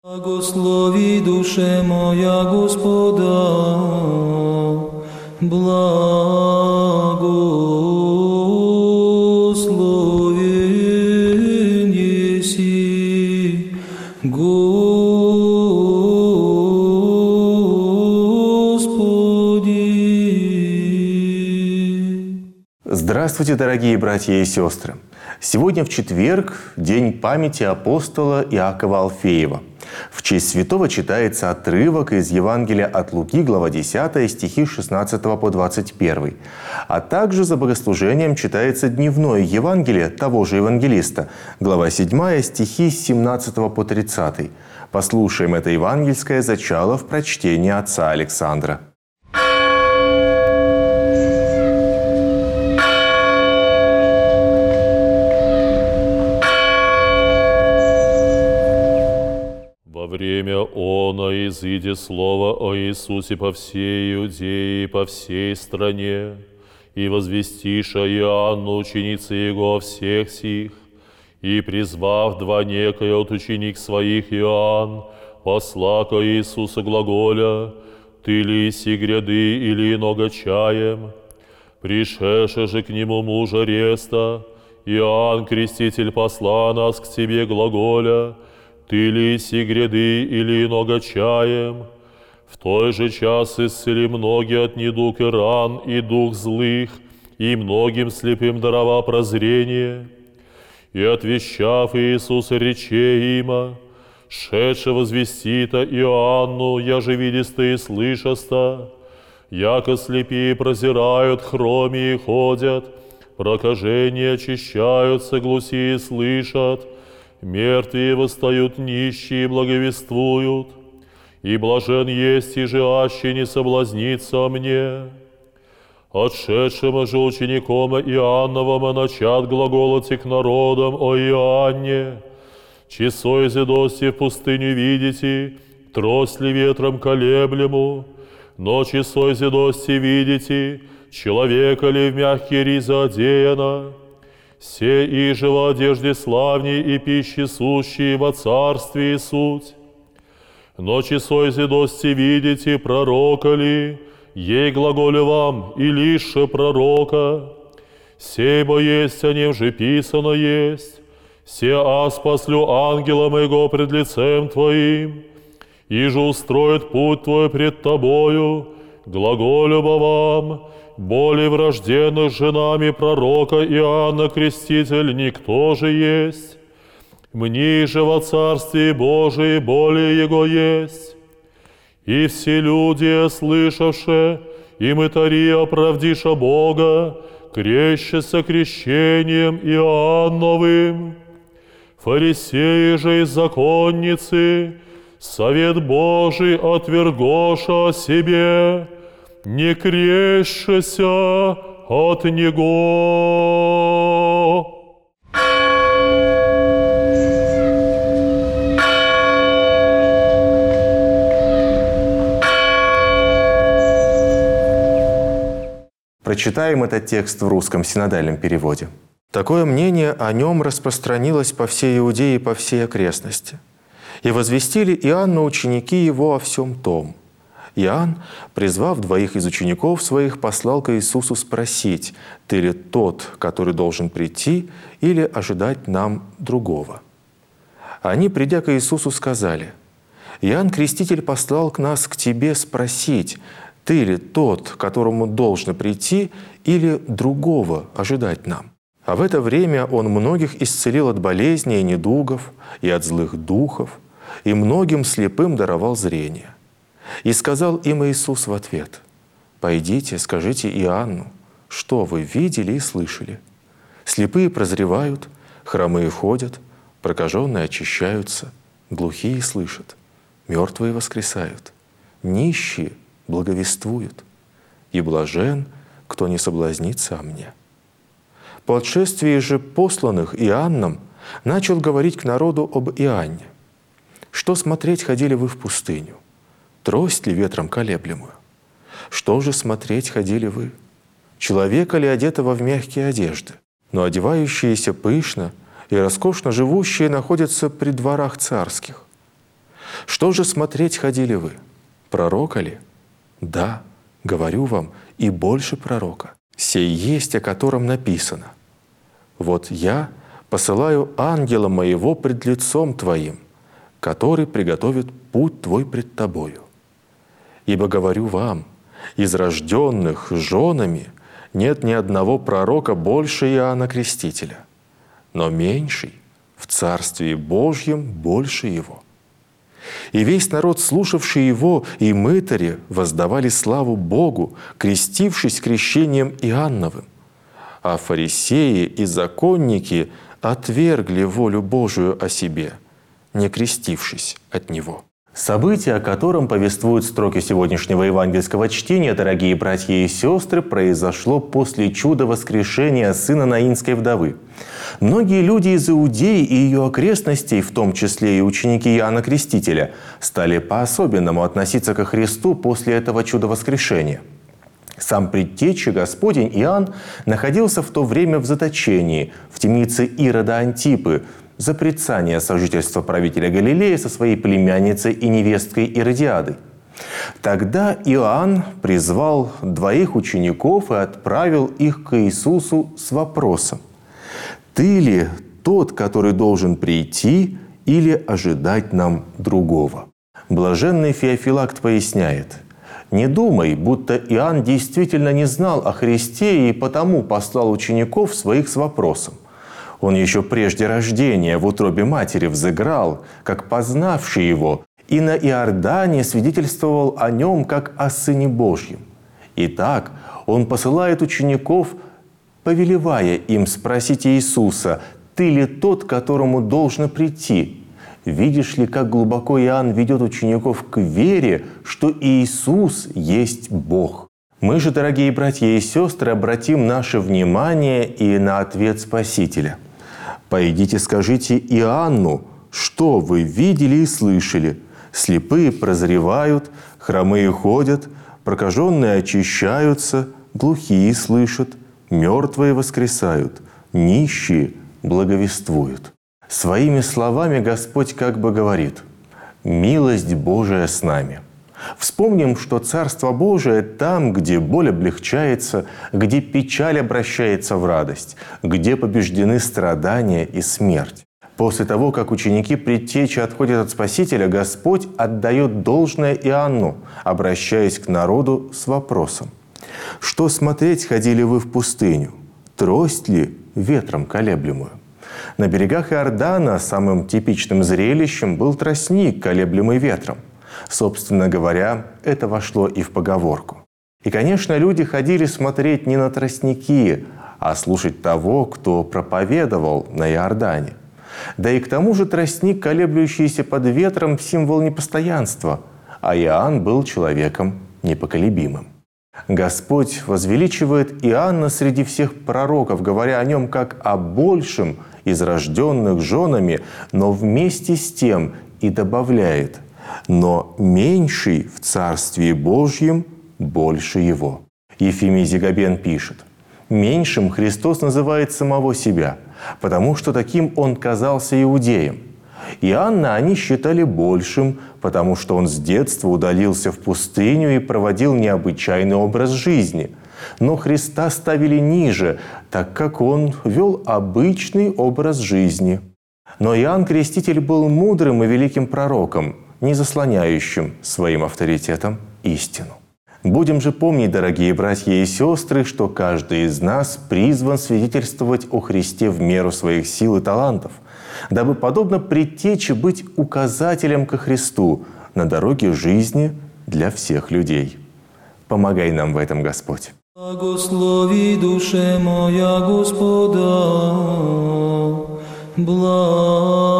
Благослови душе моя Господа, благословен еси, Господи. Здравствуйте, дорогие братья и сестры! Сегодня в четверг – день памяти апостола Иакова Алфеева. В честь святого читается отрывок из Евангелия от Луки, глава 10, стихи 16 по 21. А также за богослужением читается дневное Евангелие того же евангелиста, глава 7, стихи с 17 по 30. Послушаем это евангельское зачало в прочтении отца Александра. Во время оно изыди слово о Иисусе по всей Иудее и по всей стране, и возвестиша Иоанну, ученицы Его, всех сих, и, призвав два некое от ученик своих Иоанн, посла ко Иисусу глаголя: «Ты ли си гряды или иного чаем?» Пришедше же к нему муж ареста, Иоанн, креститель, посла нас к тебе глаголя: «Ты ли си гряды или иного чаем?» В той же час исцели многие от недуг и ран, и дух злых, и многим слепым дарова прозрение. И отвещав Иисус рече има, шедше возвестита Иоанну, яже видиста и слышаста, яко слепие прозирают, хромие ходят, прокажения очищаются, глухие слышат, мертвые восстают, нищие благовествуют, и блажен есть и аще не соблазнится мне. Отшедшим же учеником Иоанновым начат глаголоти к народам о Иоанне: «Часой зидости в пустыню видите, трость ли ветром колеблему, но часой зидости видите, человека ли в мягкие ризы одеяно. Се иже в одежде славней и пищи сущие во царстве суть. Но часой зидости видите, пророка ли, ей глаголю вам, и лише пророка. Сей бо есть о нем же писано есть, се аз послю ангела моего пред лицем твоим, и же устроит путь твой пред тобою, глаголю бо вам, более вражденных женами пророка Иоанна Креститель никто же есть. Мне же во Царстве Божие более Его есть. И все люди, слышавши, и мытари оправдиша Бога, крещася крещением Иоанновым. Фарисеи же и законницы, совет Божий отвергоша о себе, не крещася от Него». Прочитаем этот текст в русском синодальном переводе. Такое мнение о нем распространилось по всей Иудее и по всей окрестности. И возвестили Иоанну ученики его о всем том. Иоанн, призвав двоих из учеников своих, послал к Иисусу спросить: «Ты ли тот, который должен прийти, или ожидать нам другого?» Они, придя к Иисусу, сказали: «Иоанн Креститель послал к нас к тебе спросить: ты ли тот, которому должно прийти, или другого ожидать нам?» А в это время он многих исцелил от болезней и недугов, и от злых духов, и многим слепым даровал зрение. И сказал им Иисус в ответ: «Пойдите, скажите Иоанну, что вы видели и слышали. Слепые прозревают, хромые ходят, прокаженные очищаются, глухие слышат, мертвые воскресают, нищие благовествуют, и блажен, кто не соблазнится о мне». По отшествии же посланных Иоанном начал говорить к народу об Иоанне: «Что смотреть ходили вы в пустыню? Трость ли ветром колеблемую? Что же смотреть ходили вы? Человека ли одетого в мягкие одежды? Но одевающиеся пышно и роскошно живущие находятся при дворах царских. Что же смотреть ходили вы? Пророка ли? Да, говорю вам, и больше пророка. Сей есть, о котором написано: вот я посылаю ангела моего пред лицом твоим, который приготовит путь твой пред тобою. Ибо говорю вам, из рожденных женами нет ни одного пророка больше Иоанна Крестителя, но меньший в Царстве Божьем больше его. И весь народ, слушавший его, и мытари воздавали славу Богу, крестившись крещением Иоанновым. А фарисеи и законники отвергли волю Божию о себе, не крестившись от него». Событие, о котором повествуют строки сегодняшнего евангельского чтения, дорогие братья и сестры, произошло после чуда воскрешения сына Наинской вдовы. Многие люди из Иудеи и ее окрестностей, в том числе и ученики Иоанна Крестителя, стали по-особенному относиться ко Христу после этого чуда воскрешения. Сам предтеча Господень Иоанн находился в то время в заточении в темнице Ирода Антипы за порицание сожительства правителя Галилея со своей племянницей и невесткой Иродиадой. Тогда Иоанн призвал 2 учеников и отправил их к Иисусу с вопросом: «Ты ли тот, который должен прийти, или ожидать нам другого?» Блаженный Феофилакт поясняет: «Не думай, будто Иоанн действительно не знал о Христе и потому послал учеников своих с вопросом. Он еще прежде рождения в утробе матери взыграл, как познавший его, и на Иордане свидетельствовал о нем, как о Сыне Божьем. Итак, он посылает учеников, повелевая им спросить Иисуса: «Ты ли тот, которому должно прийти?» Видишь ли, как глубоко Иоанн ведет учеников к вере, что Иисус есть Бог. Мы же, дорогие братья и сестры, обратим наше внимание и на ответ Спасителя. «Пойдите, скажите Иоанну, что вы видели и слышали. Слепые прозревают, хромые ходят, прокаженные очищаются, глухие слышат, мертвые воскресают, нищие благовествуют». Своими словами Господь как бы говорит: «Милость Божия с нами». Вспомним, что Царство Божие там, где боль облегчается, где печаль обращается в радость, где побеждены страдания и смерть. После того, как ученики предтечи отходят от Спасителя, Господь отдает должное Иоанну, обращаясь к народу с вопросом: «Что смотреть ходили вы в пустыню? Трость ли ветром колеблемую?» На берегах Иордана самым типичным зрелищем был тростник, колеблемый ветром. Собственно говоря, это вошло и в поговорку. И, конечно, люди ходили смотреть не на тростники, а слушать того, кто проповедовал на Иордане. Да и к тому же тростник, колеблющийся под ветром, символ непостоянства, а Иоанн был человеком непоколебимым. Господь возвеличивает Иоанна среди всех пророков, говоря о нем как о большем из рожденных женами, но вместе с тем и добавляет: «но меньший в Царстве Божьем больше его». Ефимий Зигабен пишет: «Меньшим Христос называет самого себя, потому что таким он казался иудеям. Иоанна они считали большим, потому что он с детства удалился в пустыню и проводил необычайный образ жизни. Но Христа ставили ниже, так как он вел обычный образ жизни. Но Иоанн Креститель был мудрым и великим пророком, не заслоняющим своим авторитетом истину». Будем же помнить, дорогие братья и сестры, что каждый из нас призван свидетельствовать о Христе в меру своих сил и талантов, дабы, подобно предтече, быть указателем ко Христу на дороге жизни для всех людей. Помогай нам в этом, Господь. Благослови душе моя Господа,